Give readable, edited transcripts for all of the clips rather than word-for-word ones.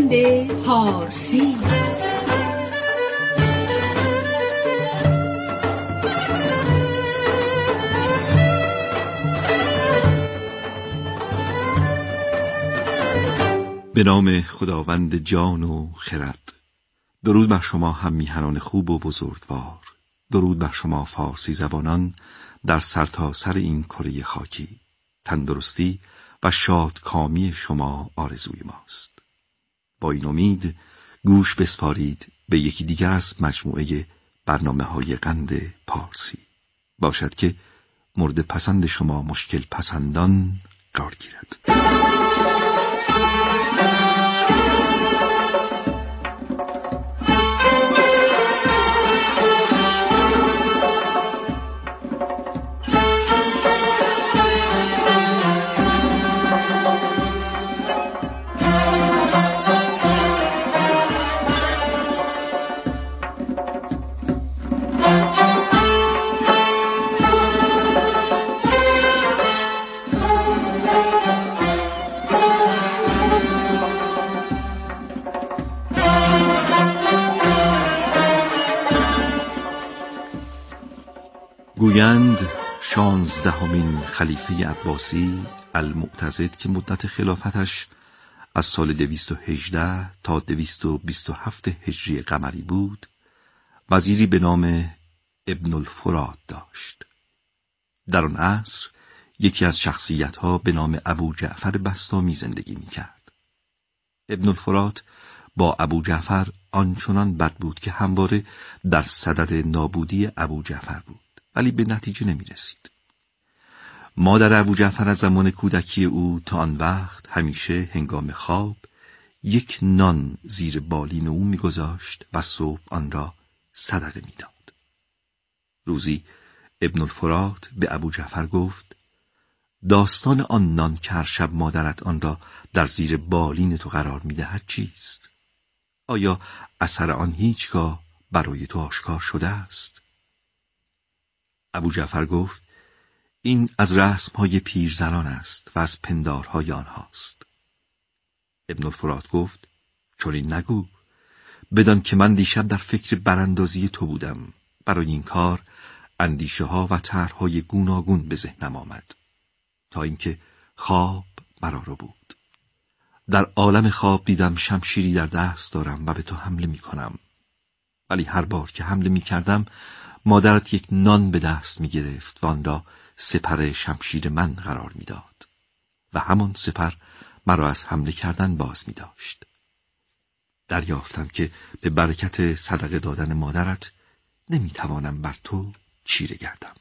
خداوند پارسی. به نام خداوند جان و خرد. درود بر شما هم میهنان خوب و بزرگوار. درود بر شما فارسی زبانان در سرتاسر این کره خاکی. تندرستی و شادکامی شما آرزوی ماست. با این امید گوش بسپارید به یکی دیگر از مجموعه برنامه‌های قند پارسی. باشد که مورد پسند شما مشکل پسندان قرار گیرد. گویند 16مین خلیفه عباسی المعتضد که مدت خلافتش از سال 218 تا 227 هجری قمری بود، وزیری به نام ابن الفرات داشت. در آن عصر یکی از شخصیت‌ها به نام ابو جعفر بسطامی زندگی می‌کرد. ابن الفرات با ابو جعفر آنچنان بد بود که همواره در صدد نابودی ابو جعفر بود، ولی به نتیجه نمی رسید. مادر ابو جعفر از زمان کودکی او تا آن وقت همیشه هنگام خواب یک نان زیر بالین او می گذاشت و صبح آن را صدقه می داد. روزی ابن الفرات به ابو جعفر گفت: داستان آن نان که هر شب مادرت آن را در زیر بالین تو قرار می دهد چیست؟ آیا اثر آن هیچگاه برای تو آشکار شده است؟ ابو جعفر گفت: این از رسم‌های پیرزنان است و از پندارهای آنهاست. ابن الفرات گفت: چنین نگو، بدان که من دیشب در فکر براندازی تو بودم. برای این کار اندیشه ها و طرح‌های گوناگون به ذهنم آمد تا اینکه خواب مرا رو بود. در عالم خواب دیدم شمشیری در دست دارم و به تو حمله می کنم، ولی هر بار که حمله می کردم مادرت یک نان به دست می گرفت و آن را سپر شمشیر من قرار می داد و همان سپر مرا از حمله کردن باز می داشت. دریافتم که به برکت صدقه دادن مادرت نمی توانم بر تو چیره گردم.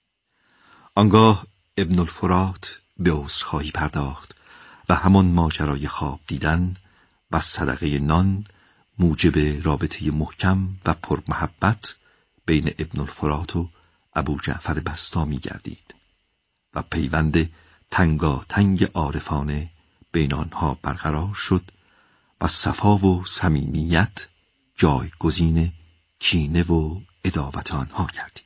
آنگاه ابن الفرات به عذرخواهی پرداخت و همان ماجرای خواب دیدن و صدقه نان موجب رابطه محکم و پرمحبت بین ابن الفرات و ابو جعفر بسطامی گردید و پیوند تنگاتنگ عارفانه بین آنها برقرار شد و صفا و صمیمیت جایگزین کینه و عداوت آنها گردید.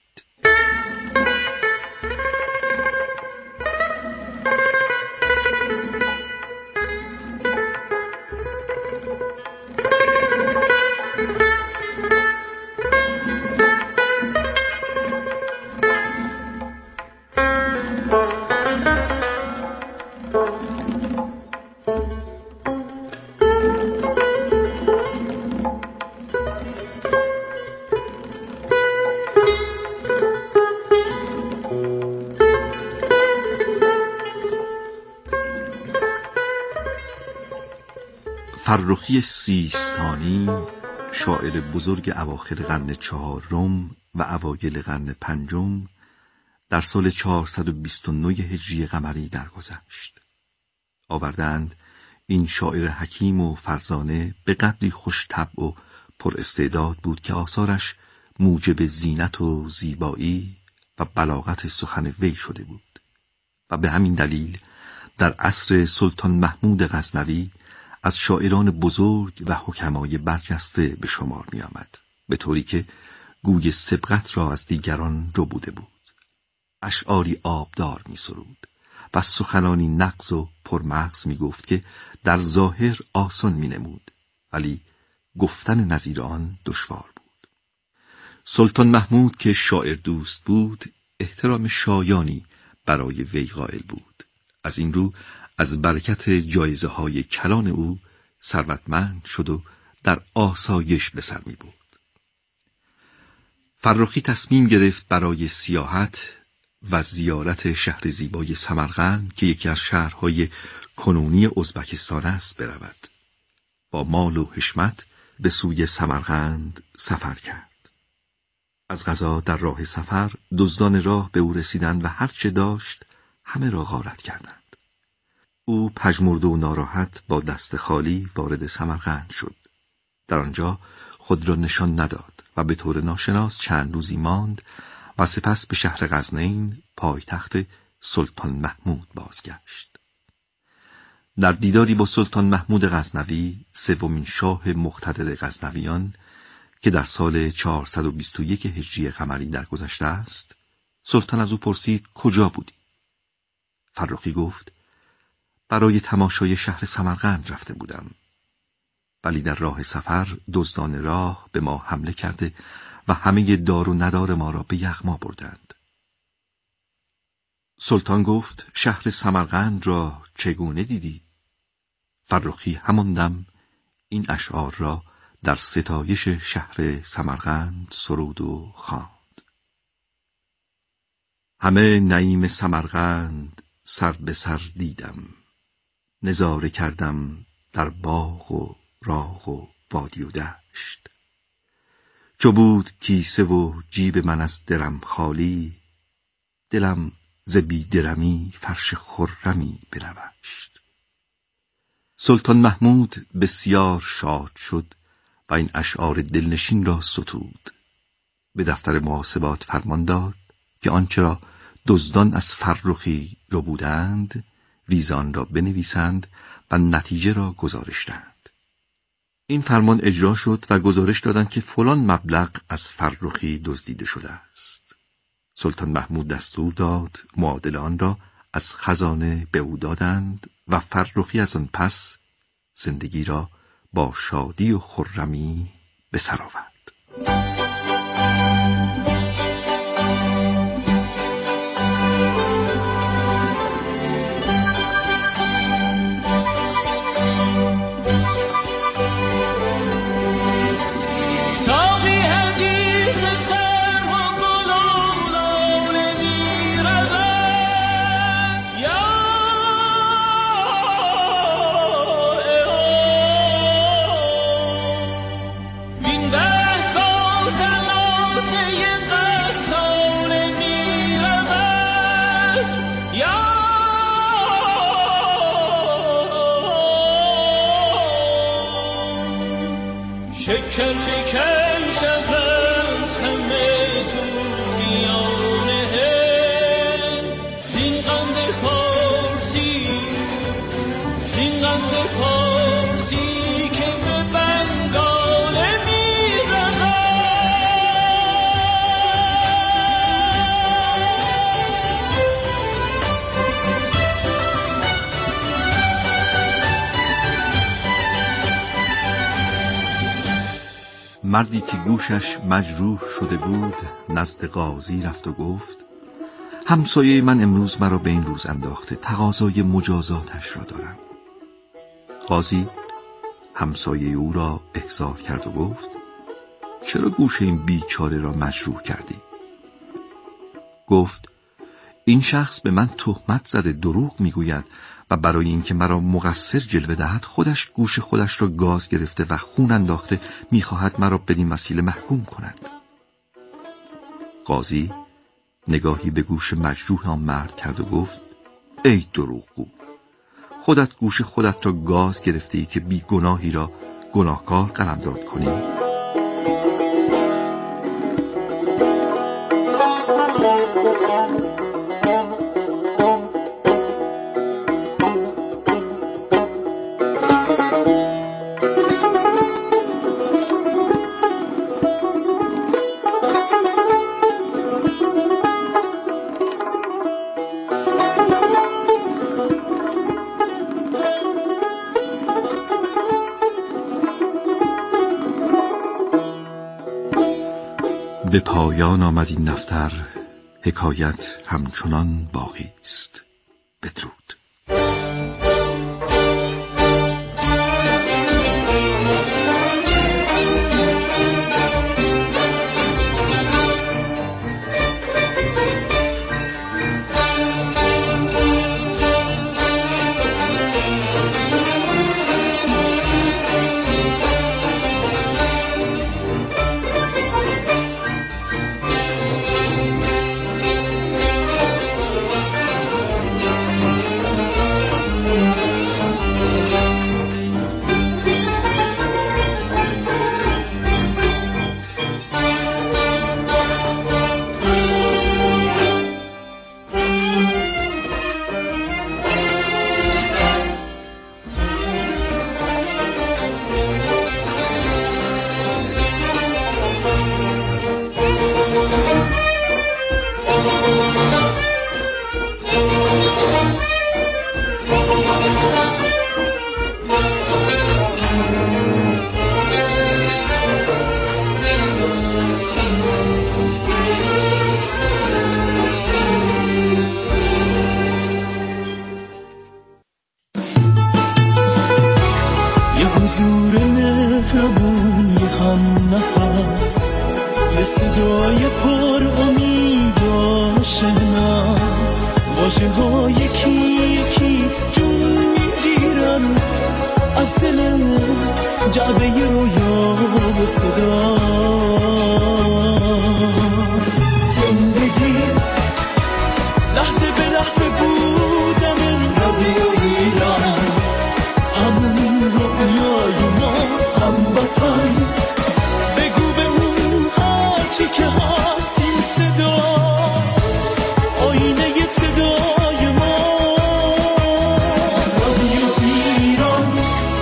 فرخی سیستانی، شاعر بزرگ اواخر قرن 4 و اوایل قرن 5، در سال 429 هجری قمری درگذشت. آوردند این شاعر حکیم و فرزانه به قدری خوش طبع و پر استعداد بود که آثارش موجب زینت و زیبایی و بلاغت سخن وی شده بود و به همین دلیل در عصر سلطان محمود غزنوی از شاعران بزرگ و حکمای برجسته به شمار می آمد، به طوری که گوی سبقت را از دیگران ربوده بود. اشعاری آبدار می سرود و سخنانی نغز و پرمغز می گفت که در ظاهر آسان می نمود، ولی گفتن نظیر آن دشوار بود. سلطان محمود که شاعر دوست بود احترام شایانی برای وی قائل بود. از این رو از برکت جایزه های کلان او ثروتمند شد و در آسایش به سر می برد. فرخی تصمیم گرفت برای سیاحت و زیارت شهر زیبای سمرقند که یکی از شهرهای کنونی ازبکستان است برود. با مال و حشمت به سوی سمرقند سفر کرد. از قضا در راه سفر دزدان راه به او رسیدند و هر چه داشت همه را غارت کردند. او پژمرده و ناراحت با دست خالی وارد سمرقند شد. در آنجا خود را نشان نداد و به طور ناشناس چند روزی ماند و سپس به شهر غزنین پایتخت سلطان محمود بازگشت. در دیداری با سلطان محمود غزنوی، سومین شاه مقتدر غزنویان که در سال 421 هجری قمری درگذشته است، سلطان از او پرسید کجا بودی؟ فرخی گفت برای تماشای شهر سمرقند رفته بودم، ولی در راه سفر دزدان راه به ما حمله کرده و همه دار و ندار ما را به یغما بردند. سلطان گفت شهر سمرقند را چگونه دیدی؟ فرخی همان دم این اشعار را در ستایش شهر سمرقند سرود و خواند. همه نعیم سمرقند سر به سر دیدم، نظاره کردم در باغ و راغ و وادی و دشت. چو بود کیسه و جیب من از درم خالی، دلم ز بی درمی فرش خرمی بنوشت. سلطان محمود بسیار شاد شد و این اشعار دلنشین را ستود. به دفتر محاسبات فرمان داد که آنچه را دزدان از فرخی ربودند ویزان را بنویسند و نتیجه را گزارش دهند. این فرمان اجرا شد و گزارش دادند که فلان مبلغ از فرخی دزدیده شده است. سلطان محمود دستور داد معادل آن را از خزانه به او دادند و فرخی از آن پس زندگی را با شادی و خرمی به سر آورد. شکر شکر شود همه تو دیانه زین قند پارسی که به بنگاله می رود. مردی که گوشش مجروح شده بود نزد قاضی رفت و گفت همسایه من امروز مرا به این روز انداخته، تقاضای مجازاتش را دارم. قاضی همسایه او را احضار کرد و گفت چرا گوش این بیچاره را مجروح کردی؟ گفت این شخص به من تهمت زده، دروغ میگوید و برای اینکه مرا مقصر جلوه دهد خودش گوش خودش را گاز گرفته و خون انداخته، میخواهد مرا بدین وسیله محکوم کند. قاضی نگاهی به گوش مجروح آن مرد کرد و گفت ای دروغگو، خودت گوش خودت را گاز گرفته ای که بی گناهی را گناهکار قلمداد کنی؟ پایان آمد این دفتر، حکایت همچنان باقی است. بدرود. حضور مهربون، یه هم نفس، یه صدای پر امید و آشنا، واژه ها یکی یکی جون میگیرن از دل جعبه رویا و صدا. زندگی لحظه به لحظه بودم رادیو ایران، همون رویای ما هموطن. بگو به اون هرچی که هست این صدا آینه صدای ما، رادیو ایران.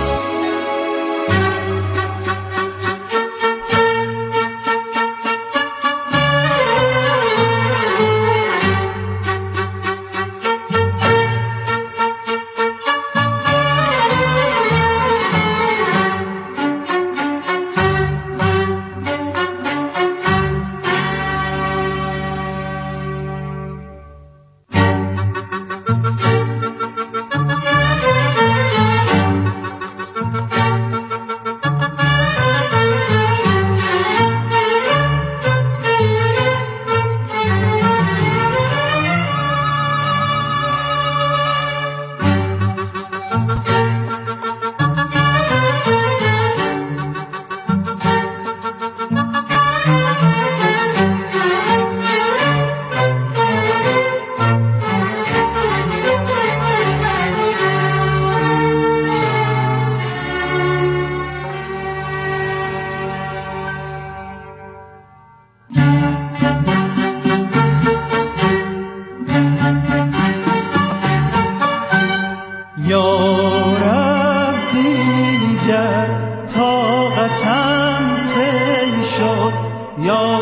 یا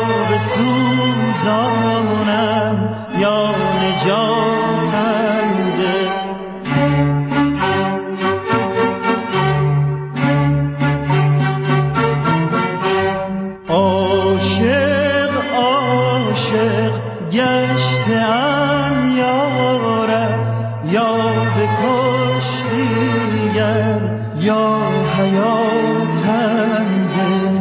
بسوزانم یا نجاتم ده. عاشق عاشق گشتم یارم، یا به کشتیگر یا حیاتم ده.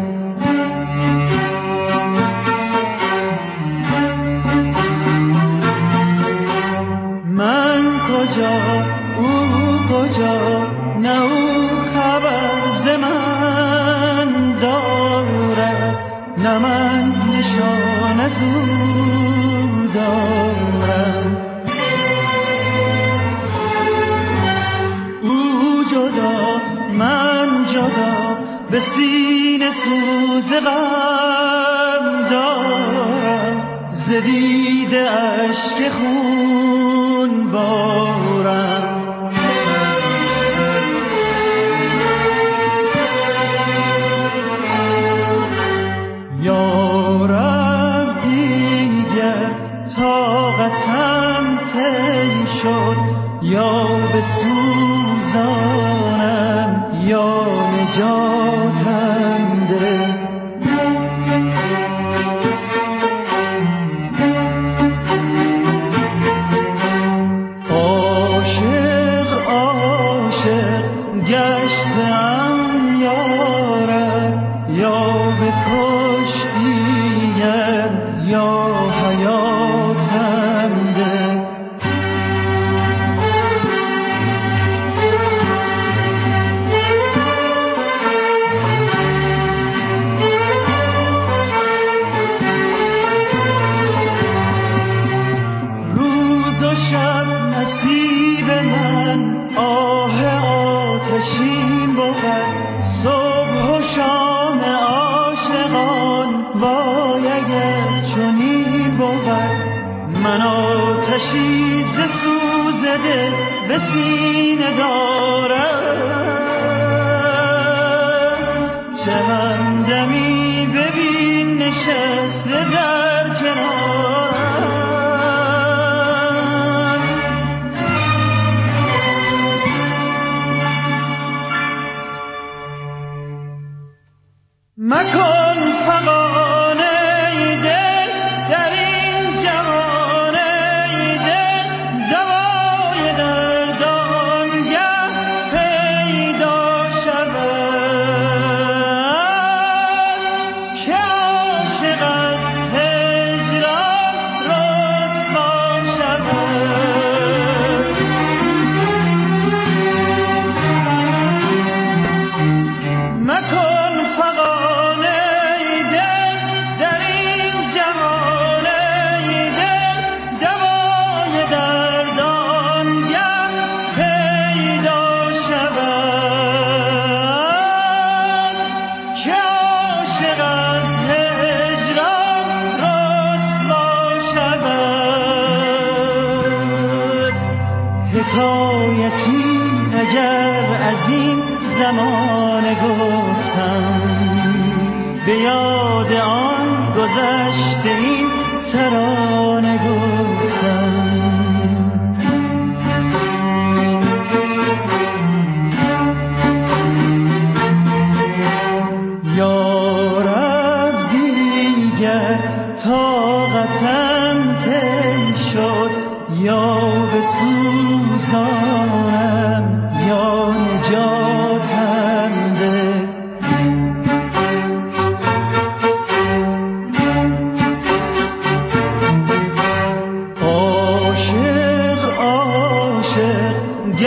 او کجا نه او خبر ز من دارد، نه من نشان از او دارم. او جدا من جدا به سینه سوز غم دارم، ز دیده اشک خون بارم. یارب دیگر طاقتم تی شد، یا بسوزانم یا نجاتم ده. حیاتم ده. روز و شب نصیب من آه آتشین بود، صبح و شام عاشقان وای اگر چنین بود. من آتشی ز سوزده به سینه دارم، چه همدمی ببین نشسته در کنارم. مکن فغانه ای دل در این جوانه ای دل، دوای دردانگه پیدا شود، که عاشق از هجران رسوا شود. مکن فغانه ای دل در این جهانه ای دل، دوای دردانگه پیدا شود، که عاشق از هجران رسوا شود. حکایتی اگر از این زمان گفتم، به یاد آن گذشته این ترانه گفتم. یارب دیگر طاقتم تی شد، یا بسوزانم یا نجاتم ده. عاشق عاشق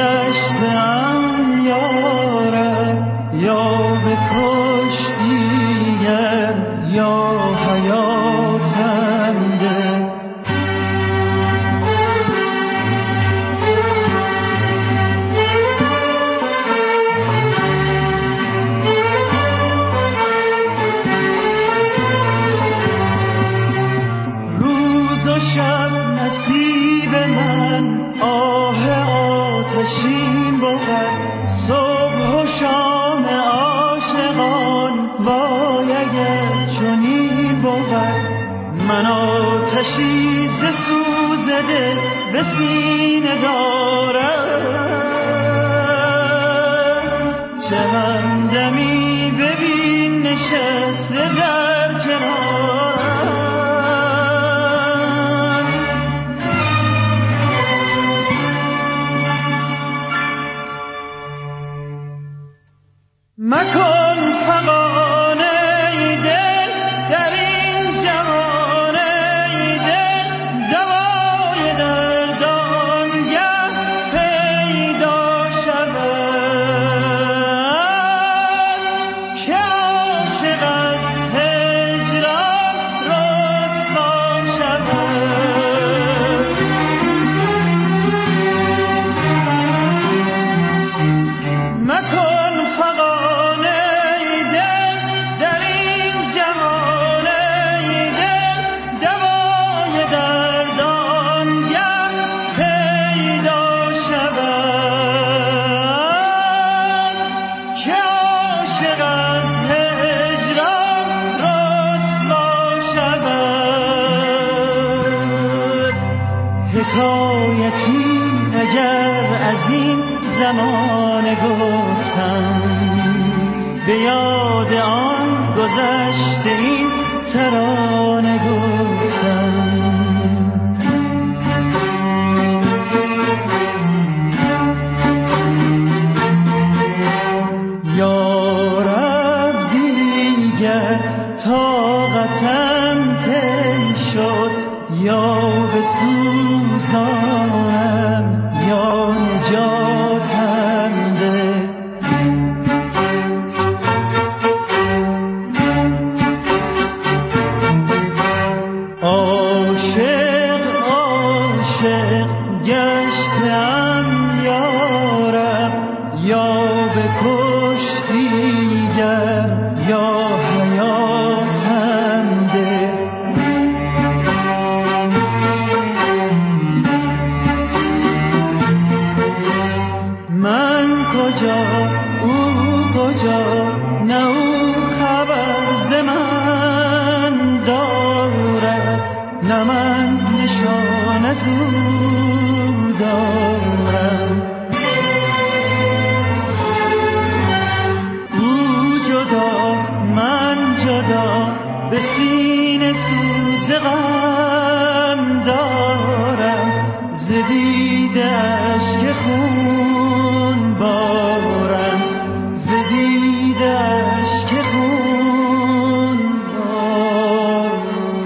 گشتم یارم، یا به کشتیم یا حیاتم ده. روز و شب نصیب من آه آتشین بود، صبح و شام عاشقان وای اگر چنین بود. من آتشی ز سوزده به سینه دارم، چه همدمی ببین نشسته در کنارم. مکن فغانه ای دل در این جوانه ای دل، دوای دردانگه پیدا شود، که عاشق از هجران رسوا شود. مکن فغانه ای دل در این جهانه ای دل، دوای دردانگه پیدا شود، که عاشق از هجران رسوا شود. حکایتی اگر از این زمان گفتم، به یاد آن گذشته این ترانه گفتم. یارب دیگر طاقتم تی شد، یا بسوزانم یا نجاتم ده. عاشق عاشق گشتم یارم، یا به کشتیگر یا حیاتم ده. من کجا او کجا، نه او خبر ز من دارد، نه من نشان از او دارم. او جدا من جدا، به سینه سوز غم دارم، ز دیده اشک خون بارم، ز دیده اشک خون بارم.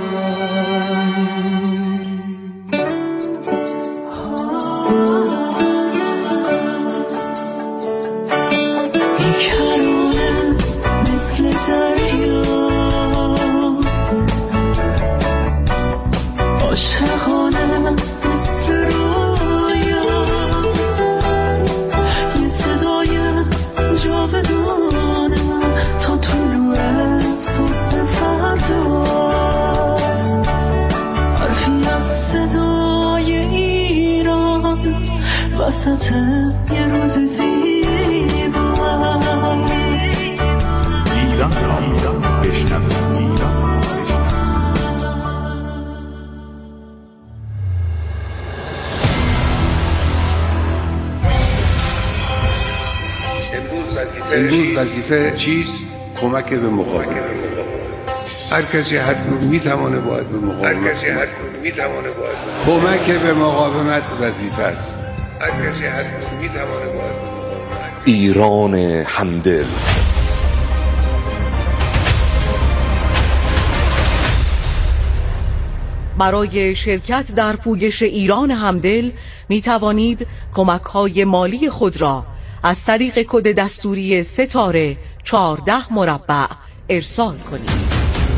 بیکرانم مثل دریا، عاشقانم مثل رویا، یه صدای جاودانم تا طلوع صبح فردا، حرفی از صدای ایران وسط یه روز زیبا. ایران را بشنوید. امروز وظیفه چیست؟ کمک به مقاومت. هر کسی هر جور میتونه باید به مقاومت. کمک به مقاومت وظیفه است. هر کسی هر جور میتونه باید به مقاومت. ایران همدل. برای شرکت در پویش ایران همدل می توانید کمک‌های مالی خود را از طریق کد دستوری ستاره 14 مربع ارسال کنید.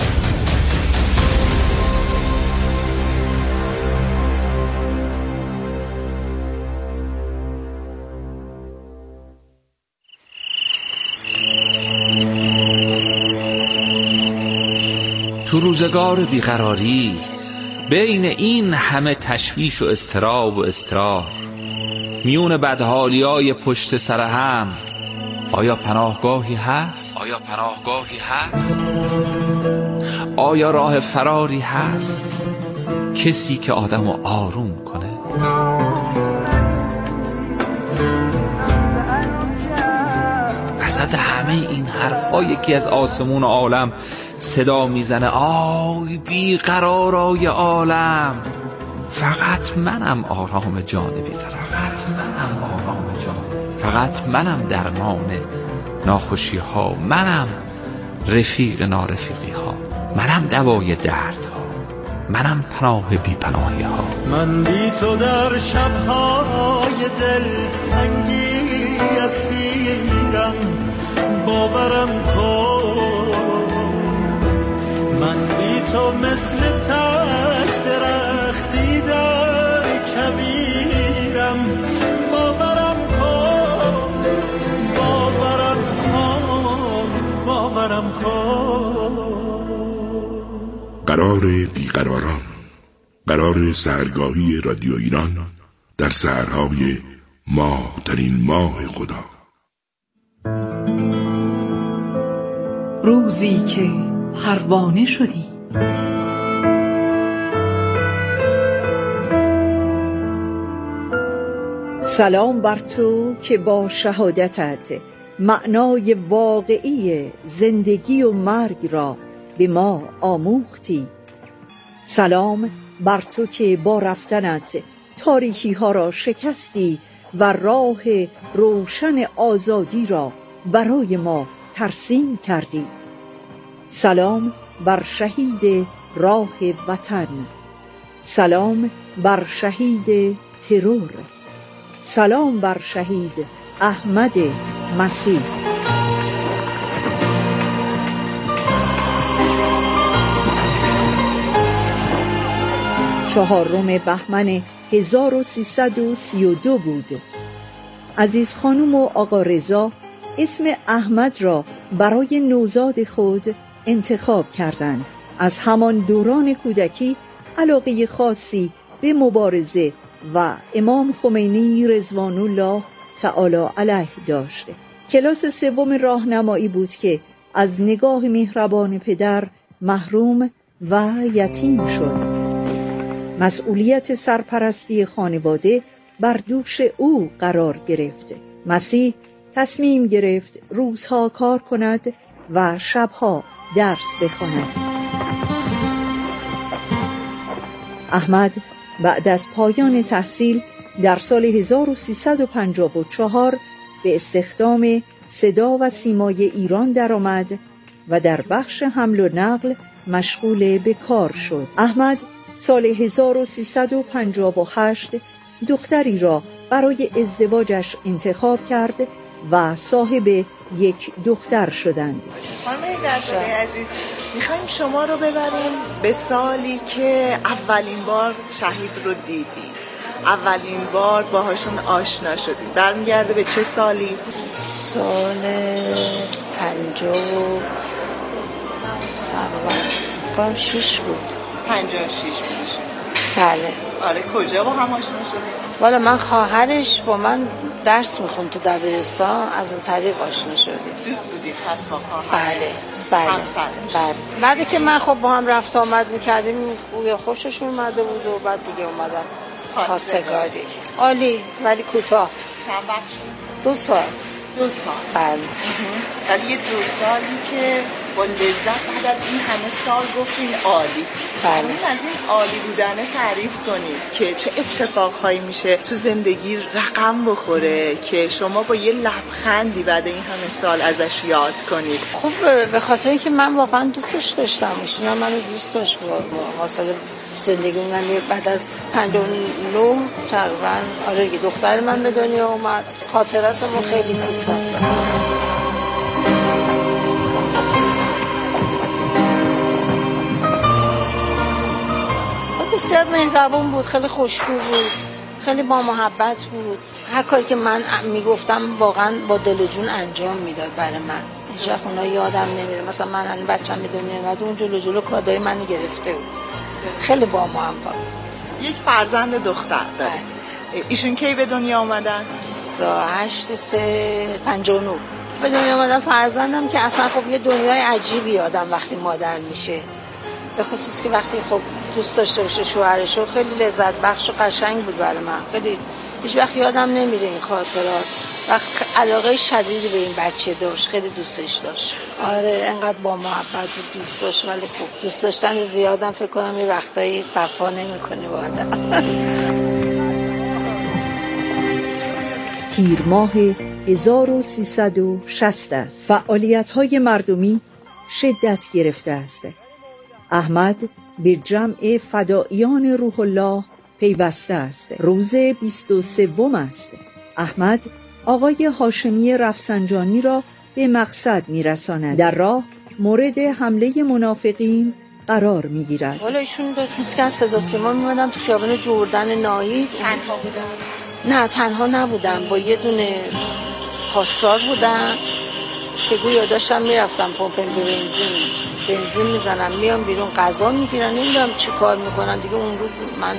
تو روزگار بیقراری بین این همه تشویش و اضطراب و اضطرار، میون بدحالیای پشت سر هم، آیا پناهگاهی هست؟ آیا راه فراری هست؟ کسی که آدمو آروم کنه؟ وسط همه این حرف‌ها یکی از آسمون عالم صدا میزنه: آی بیقرارای عالم، فقط منم آرام جان بیقرار، فقط منم درمان ناخوشی ها، منم رفیق نارفیقی ها، منم دوای درد ها، منم پناه بی پناهی ها. من بی تو در شبهای دلتنگی اسیرم، باورم کن. من بی تو مثل تک درختی در کویرم، باورم کن، باورم کن. قرار بیقراران، قرار سحرگاهی رادیو ایران در سحرهای ماه ترین ماه خدا. روزی که پروانه شدی، سلام بر تو که با شهادتت معنای واقعی زندگی و مرگ را به ما آموختی. سلام بر تو که با رفتنت تاریکی ها را شکستی و راه روشن آزادی را برای ما ترسیم کردی. سلام بر شهید راه وطن. سلام بر شهید ترور، سلام بر شهید احمد مسیح. چهارم بهمن 1332 بود. عزیز خانم و آقا رضا اسم احمد را برای نوزاد خود انتخاب کردند. از همان دوران کودکی علاقه خاصی به مبارزه و امام خمینی رضوان الله تعالی علیه داشت. کلاس سوم راهنمایی بود که از نگاه مهربان پدر محروم و یتیم شد. مسئولیت سرپرستی خانواده بر دوش او قرار گرفت. مسیح تصمیم گرفت روزها کار کند و شبها درس بخواند. احمد بعد از پایان تحصیل در سال 1354 به استخدام صدا و سیمای ایران درآمد و در بخش حمل و نقل مشغول به کار شد. احمد سال 1358 دختری را برای ازدواجش انتخاب کرد و صاحب یک دختر شدند. خانم هیدرزاده عزیز، میخوایم شما رو ببریم به سالی که اولین بار شهید رو دیدیم، اولین بار باهاشون آشنا شدیم. برمیگرده به چه سالی؟ سال 56 بود. 56 بودشون؟ بله. آره، کجا با هم آشنا شدیم؟ والا من خواهرش با من درس میخوند تو دبیرستان، از اون طریق آشنا شدیم. دوست بودیم پس با خواهر؟ بله. بعد که من خب با هم رفت آمد میکردیم، او خوشش اومده بود و بعد دیگه اومدم خواستگاری. عالی ولی کوتاه. چند وقت؟ 2 سال. 2 سال. بله. ولی یه 2 سالی که با لذت بعد از این همه سال گفتین عالی. بله. از این عالی بودنه تعریف کنید که چه اتفاقهایی میشه تو زندگی رقم بخوره که شما با یه لبخندی بعد این همه سال ازش یاد کنید. خب به خاطر اینکه من واقعا دوستش داشتم، ایشون منو دوست داشت. واصله زندگیمون بعد از 59 تقریبا آره دختر من به دنیا اومد. خاطراتمون خیلی کوتاست. بسیار مهربون بود، خیلی خوشرو بود، خیلی با محبت بود. هر کاری که من میگفتم واقعا با دل و جون انجام میداد برای من. هیچ وقت اونا یادم نمیره. مثلا من الان بچه‌م به دنیا اومد، اون جلو کادوی منو گرفته بود. خیلی با محبت بود. یک فرزند دختر داره. ایشون کی به دنیا اومدن؟ 28/3/59 به دنیا اومدن. فرزندم که اصلا خب یه دنیای عجیبی آدم وقتی مادر میشه، به خصوص که وقتی خب دوست داشته باشه شوهرشو، خیلی لذت بخش و قشنگ بود برای من. خیلی هیچ وقت یادم نمیره این خاطرات. وقت علاقه شدیدی به این بچه داشت، خیلی دوستش داشت. آره انقدر با محبت بود دوست داشت، ولی خب دوست داشتن زیادم فکر کنم یه وقتایی وفا نمیکنه با آدم. تیر ماه 1360 است. فعالیت‌های مردمی شدت گرفته است. احمد به جمع فداییان روح الله پیوسته است. روز 23 است. احمد آقای هاشمی رفسنجانی را به مقصد میرساند. در راه مورد حمله منافقین قرار میگیرد. والا ایشون دو روز که صدا سیما میمدن تو خیابان جردن ناهید. تنها بودن؟ نه تنها نبودم، با یه دونه پاسدار بودم که گویا داشتم میرفتم پمپ بنزین میزنم میام بیرون غذا میگیرن، نمیدونم چی کار میکنن دیگه. اون روز من